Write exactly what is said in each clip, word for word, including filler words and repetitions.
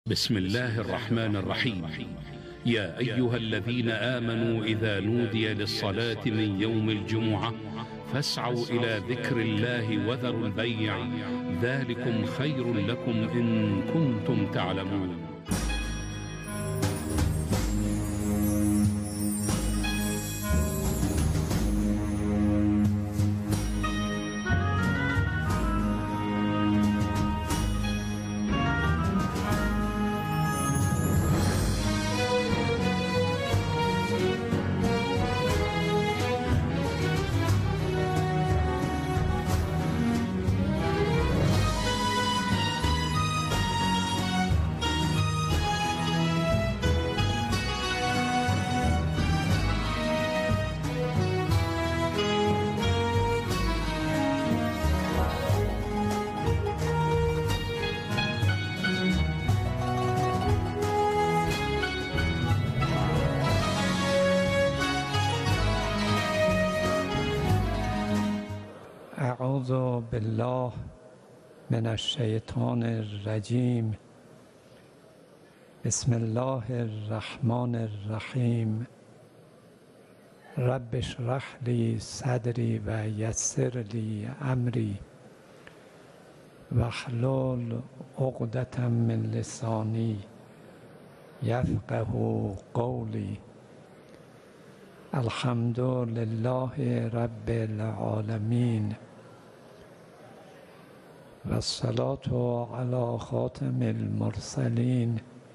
بسم الله الرحمن الرحيم. يا أيها الذين آمنوا إذا نودي للصلاة من يوم الجمعة فاسعوا إلى ذكر الله وذروا البيع ذلكم خير لكم إن كنتم تعلمون. اعوذ بالله من الشیطان الرجیم. بسم الله الرحمن الرحیم. رب اشرح لی صدری و یسر لی امری واحلل عقدة من لسانی یفقهوا قولی. الحمد لله رب العالمین والصلاة على خاتم المرسلين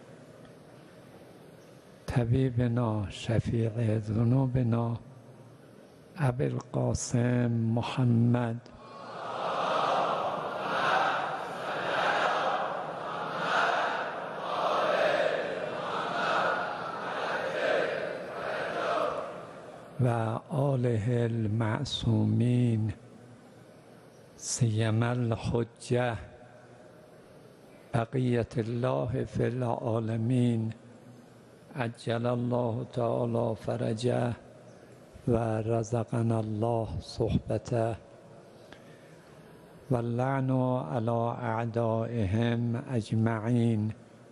طبيبنا شفيع ذنوبنا أبي القاسم محمد وآله المعصومين سیما الحجة بقیة الله في العالمين عجل الله تعالى فرجه ورزقنا الله صحبته واللعن على اعدائهم اجمعین.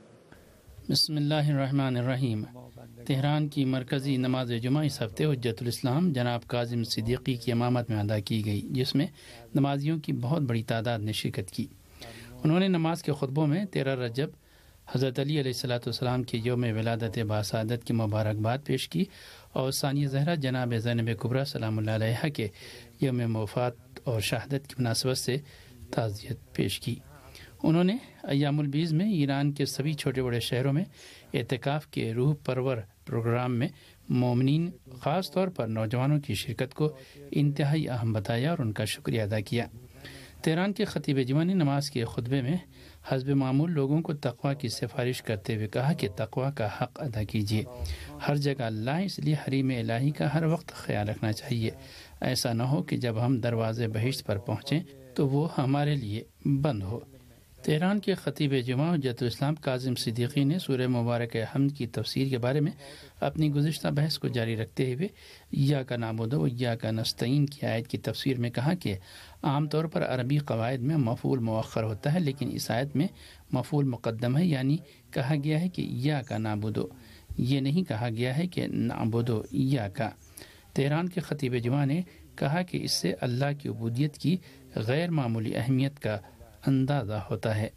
بسم اللہ الرحمن الرحیم. تہران کی مرکزی نماز جمعہ اس ہفتے حجت الاسلام جناب کاظم صدیقی کی امامت میں ادا کی گئی، جس میں نمازیوں کی بہت بڑی تعداد نے شرکت کی. انہوں نے نماز کے خطبوں میں تیرہ رجب حضرت علی علیہ الصلوۃ والسلام کے یوم ولادت باسعادت کی مبارکباد پیش کی اور ثانیہ زہرا جناب زینب کبریٰ سلام اللہ علیہا کے یوم وفات اور شہادت کی مناسبت سے تعزیت پیش کی. انہوں نے ایام البیض میں ایران کے سبھی چھوٹے بڑے شہروں میں اعتکاف کے روح پرور پروگرام میں مومنین خاص طور پر نوجوانوں کی شرکت کو انتہائی اہم بتایا اور ان کا شکریہ ادا کیا. تہران کے خطیب جمعہ نے نماز کے خطبے میں حسب معمول لوگوں کو تقوی کی سفارش کرتے ہوئے کہا کہ تقوی کا حق ادا کیجیے. ہر جگہ اللہ، اس لیے حریم الہی کا ہر وقت خیال رکھنا چاہیے. ایسا نہ ہو کہ جب ہم دروازے بہشت پر پہنچیں تو وہ ہمارے لیے بند ہو. تہران کے خطیب جمعہ حجت الاسلام کاظم صدیقی نے سورہ مبارک حمد کی تفسیر کے بارے میں اپنی گزشتہ بحث کو جاری رکھتے ہوئے ایاک نعبد و ایاک نستعین کی آیت کی تفسیر میں کہا کہ عام طور پر عربی قواعد میں مفعول مؤخر ہوتا ہے، لیکن اس آیت میں مفعول مقدم ہے، یعنی کہا گیا ہے کہ ایاک نعبد، یہ نہیں کہا گیا ہے کہ نعبد ایاک. تہران کے خطیب جمعہ نے کہا کہ اس سے اللہ کی عبودیت کی غیر معمولی اہمیت کا اندازہ ہوتا ہے.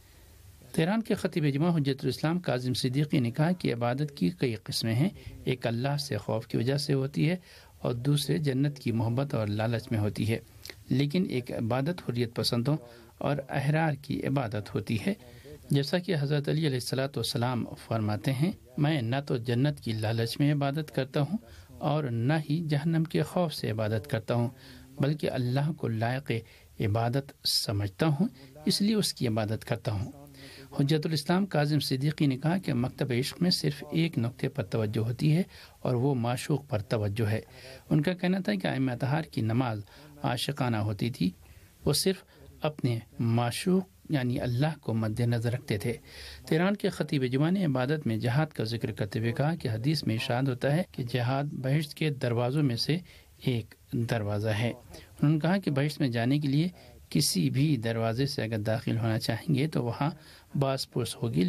تہران کے خطیب جمعہ حجت الاسلام کاظم صدیقی نے کہا کہ عبادت کی کئی قسمیں ہیں. ایک اللہ سے خوف کی وجہ سے ہوتی ہے اور دوسرے جنت کی محبت اور لالچ میں ہوتی ہے، لیکن ایک عبادت حریت پسندوں اور احرار کی عبادت ہوتی ہے. جیسا کہ حضرت علی علیہ الصلوۃ والسلام فرماتے ہیں، میں نہ تو جنت کی لالچ میں عبادت کرتا ہوں اور نہ ہی جہنم کے خوف سے عبادت کرتا ہوں، بلکہ اللہ کو لائق عبادت سمجھتا ہوں، اس لیے اس کی عبادت کرتا ہوں. حجت الاسلام کاظم صدیقی نے کہا کہ مکتب عشق میں صرف ایک نقطے پر توجہ ہوتی ہے اور وہ معشوق پر توجہ ہے. ان کا کہنا تھا کہ ائمہ اطہار کی نماز عاشقانہ ہوتی تھی، وہ صرف اپنے معشوق یعنی اللہ کو مد نظر رکھتے تھے. تہران کے خطیب جمعہ نے عبادت میں جہاد کا ذکر کرتے ہوئے کہا کہ حدیث میں ارشاد ہوتا ہے کہ جہاد بہشت کے دروازوں میں سے ایک دروازہ ہے. انہوں نے کہا کہ بہشت میں جانے کے لیے کسی بھی دروازے سے اگر داخل ہونا چاہیں گے تو وہاں باس پرس ہوگی، لیکن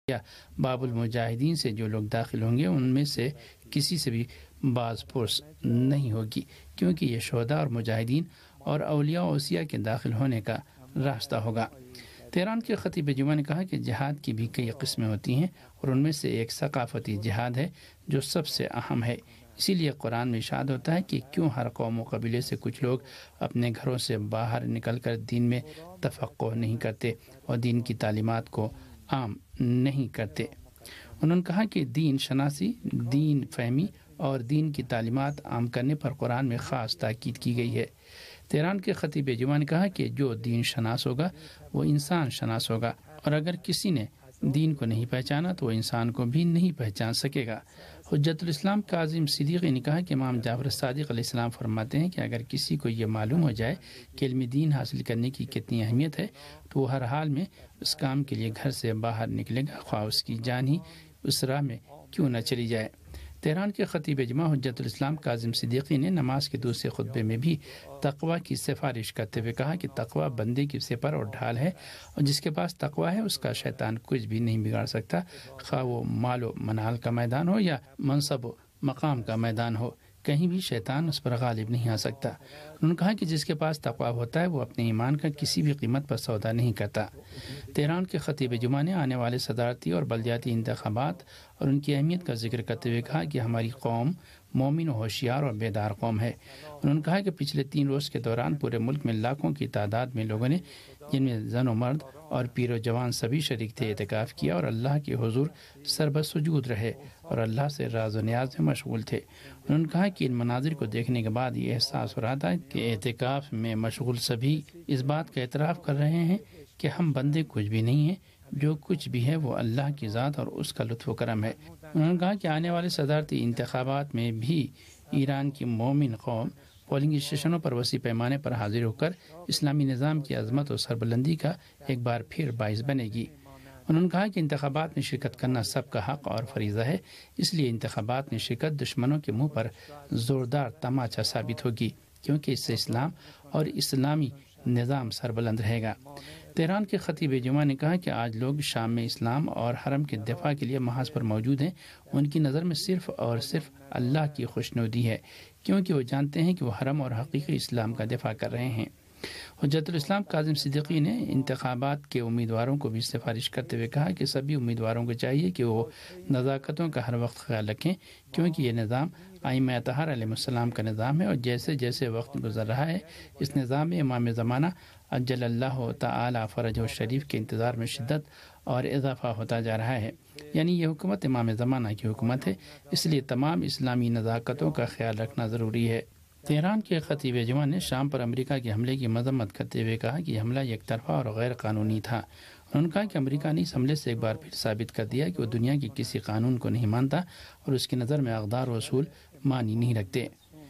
یا باب المجاہدین سے جو لوگ داخل ہوں گے ان میں سے کسی سے بھی باز پرس نہیں ہوگی، کیونکہ یہ شہداء اور مجاہدین اور اولیاء و اوصیاء کے داخل ہونے کا راستہ ہوگا۔ تہران کے خطیب جمعہ نے کہا کہ جہاد کی بھی کئی قسمیں ہوتی ہیں اور ان میں سے ایک ثقافتی جہاد ہے جو سب سے اہم ہے۔ اسی لیے قرآن میں ارشاد ہوتا ہے کہ کیوں ہر قوم و قبیلے سے کچھ لوگ اپنے گھروں سے باہر نکل کر دین میں تفقہ نہیں کرتے اور دین کی تعلیمات کو عام نہیں کرتے۔ انہوں نے کہا کہ دین شناسی، دین فہمی اور دین کی تعلیمات عام کرنے پر قرآن میں خاص تاکید کی گئی ہے۔ تہران کے خطیب جمعہ نے کہا کہ جو دین شناس ہوگا وہ انسان شناس ہوگا، اور اگر کسی نے دین کو نہیں پہچانا تو وہ انسان کو بھی نہیں پہچان سکے گا۔ حجت الاسلام کاظم صدیقی نے کہا کہ امام جعفر صادق علیہ السلام فرماتے ہیں کہ اگر کسی کو یہ معلوم ہو جائے کہ علم دین حاصل کرنے کی کتنی اہمیت ہے تو وہ ہر حال میں اس کام کے لیے گھر سے باہر نکلے گا، خواہ اس کی جان ہی اس راہ میں کیوں نہ چلی جائے۔ تہران کے خطیب جمعہ حجت الاسلام کاظم صدیقی نے نماز کے دوسرے خطبے میں بھی تقوی کی سفارش کرتے ہوئے کہا کہ تقوی بندے کی سپر اور ڈھال ہے، اور جس کے پاس تقوی ہے اس کا شیطان کچھ بھی نہیں بگاڑ سکتا، خواہ وہ مال و منال کا میدان ہو یا منصب و مقام کا میدان ہو، کہیں بھی شیطان اس پر غالب نہیں آ سکتا۔ انہوں نے کہا کہ جس کے پاس تقوی ہوتا ہے وہ اپنے ایمان کا کسی بھی قیمت پر سودا نہیں کرتا۔ تہران کے خطیب جمعہ نے آنے والے صدارتی اور بلدیاتی انتخابات اور ان کی اہمیت کا ذکر کرتے ہوئے کہا کہ ہماری قوم مومن و ہوشیار اور بیدار قوم ہے۔ انہوں نے کہا کہ پچھلے تین روز کے دوران پورے ملک میں لاکھوں کی تعداد میں لوگوں نے، جن میں زن و مرد اور پیر و جوان سبھی شریک تھے، اعتکاف کیا اور اللہ کے حضور سربت سجود رہے اور اللہ سے راز و نیاز میں مشغول تھے۔ انہوں نے کہا کہ ان مناظر کو دیکھنے کے بعد یہ احساس ہو رہا تھا کہ اعتکاف میں مشغول سبھی اس بات کا اعتراف کر رہے ہیں کہ ہم بندے کچھ بھی نہیں ہیں، جو کچھ بھی ہے وہ اللہ کی ذات اور اس کا لطف و کرم ہے۔ انہوں نے کہا کہ آنے والے صدارتی انتخابات میں بھی ایران کی مومن قوم پولنگ اسٹیشنوں پر وسیع پیمانے پر حاضر ہو کر اسلامی نظام کی عظمت و سربلندی کا ایک بار پھر باعث بنے گی۔ انہوں نے کہا کہ انتخابات میں شرکت کرنا سب کا حق اور فریضہ ہے، اس لیے انتخابات میں شرکت دشمنوں کے منہ پر زوردار تماچا ثابت ہوگی، کیونکہ اس سے اسلام اور اسلامی نظام سربلند رہے گا۔ تہران کے خطیب جمعہ نے کہا کہ آج لوگ شام میں اسلام اور حرم کے دفاع کے لیے محاذ پر موجود ہیں، ان کی نظر میں صرف اور صرف اللہ کی خوشنودی ہے، کیونکہ وہ جانتے ہیں کہ وہ حرم اور حقیقی اسلام کا دفاع کر رہے ہیں۔ حجت الاسلام کاظم صدیقی نے انتخابات کے امیدواروں کو بھی سفارش کرتے ہوئے کہا کہ سبھی امیدواروں کو چاہیے کہ وہ نزاکتوں کا ہر وقت خیال رکھیں، کیونکہ یہ نظام ائمہ اطہار علیہ السلام کا نظام ہے، اور جیسے جیسے وقت گزر رہا ہے اس نظام میں امام زمانہ اجل اللہ تعالی فرجہ شریف کے انتظار میں شدت اور اضافہ ہوتا جا رہا ہے۔ یعنی یہ حکومت امام زمانہ کی حکومت ہے، اس لیے تمام اسلامی نزاکتوں کا خیال رکھنا ضروری ہے۔ تہران کے خطیب جمعہ نے شام پر امریکہ کے حملے کی مذمت کرتے ہوئے کہا کہ یہ حملہ یک طرفہ اور غیر قانونی تھا۔ انہوں نے کہا کہ امریکہ نے اس حملے سے ایک بار پھر ثابت کر دیا کہ وہ دنیا کے کسی قانون کو نہیں مانتا اور اس کی نظر میں اقدار و اصول معنی نہیں رکھتے۔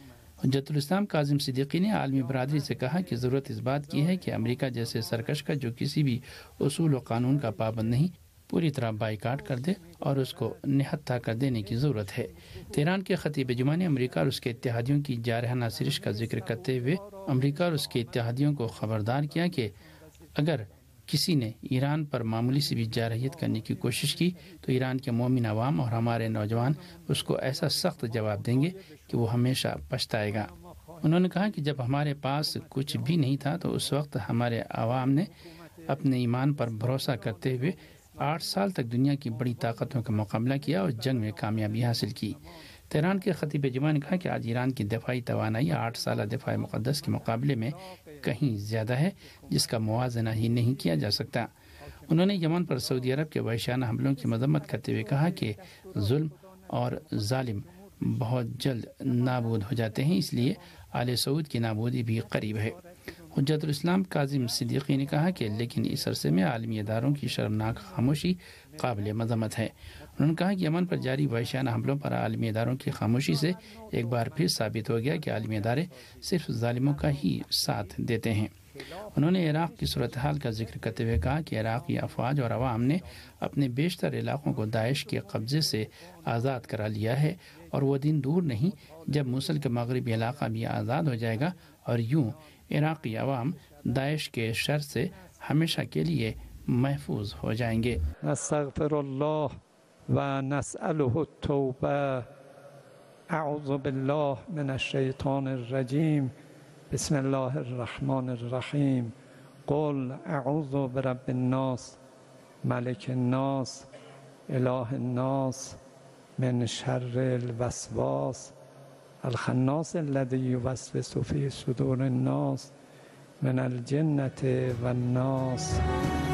حجت الاسلام کاظم صدیقی نے عالمی برادری سے کہا کہ ضرورت اس بات کی ہے کہ امریکہ جیسے سرکش کا جو کسی بھی اصول و قانون کا پابند نہیں، پوری طرح بائیکاٹ کر دے اور اس کو نہتھا کر دینے کی ضرورت ہے۔ تہران کے خطیب جمعہ نے امریکہ اور اس کے اتحادیوں کی جارحانہ سرش کا ذکر کرتے ہوئے امریکہ اور اس کے اتحادیوں کو خبردار کیا کہ اگر کسی نے ایران پر معمولی سی بھی جارحیت کرنے کی کوشش کی تو ایران کے مومن عوام اور ہمارے نوجوان اس کو ایسا سخت جواب دیں گے کہ وہ ہمیشہ پچھتائے گا۔ انہوں نے کہا کہ جب ہمارے پاس کچھ بھی نہیں تھا تو اس وقت ہمارے عوام نے اپنے ایمان پر بھروسہ کرتے ہوئے آٹھ سال تک دنیا کی بڑی طاقتوں کا مقابلہ کیا اور جنگ میں کامیابی حاصل کی۔ تہران کے خطیب جمعہ نے کہا کہ آج ایران کی دفاعی توانائی آٹھ سالہ دفاع مقدس کے مقابلے میں کہیں زیادہ ہے، جس کا موازنہ ہی نہیں کیا جا سکتا۔ انہوں نے یمن پر سعودی عرب کے وحشیانہ حملوں کی مذمت کرتے ہوئے کہا کہ ظلم اور ظالم بہت جلد نابود ہو جاتے ہیں، اس لیے آل سعود کی نابودی بھی قریب ہے۔ حجت الاسلام کاظم صدیقی نے کہا کہ لیکن اس عرصے میں عالمی اداروں کی شرمناک خاموشی قابل مذمت ہے۔ انہوں نے کہا کہ یمن پر جاری وحشیانہ حملوں پر عالمی اداروں کی خاموشی سے ایک بار پھر ثابت ہو گیا کہ عالمی ادارے صرف ظالموں کا ہی ساتھ دیتے ہیں۔ انہوں نے عراق کی صورتحال کا ذکر کرتے ہوئے کہا کہ عراقی افواج اور عوام نے اپنے بیشتر علاقوں کو داعش کے قبضے سے آزاد کرا لیا ہے، اور وہ دن دور نہیں جب موصل کا مغربی علاقہ بھی آزاد ہو جائے گا اور یوں عراقی عوام داعش کے شر سے ہمیشہ کے لیے محفوظ हो जाएंगे। नस्तगफिरुल्लाह व नसअलुहु तौबा अऊज़ु बिल्लाह मिनश्शैतानिर्रजीम बिस्मिल्लाहिर्रहमानिर्रहीम क़ुल अऊज़ु बिरब्बिन्नास मलिकिन्नास इलाहिन्नास मिन शर्रिल वसवास الخناس الذي يوسوس في صدور الناس من الجنة والناس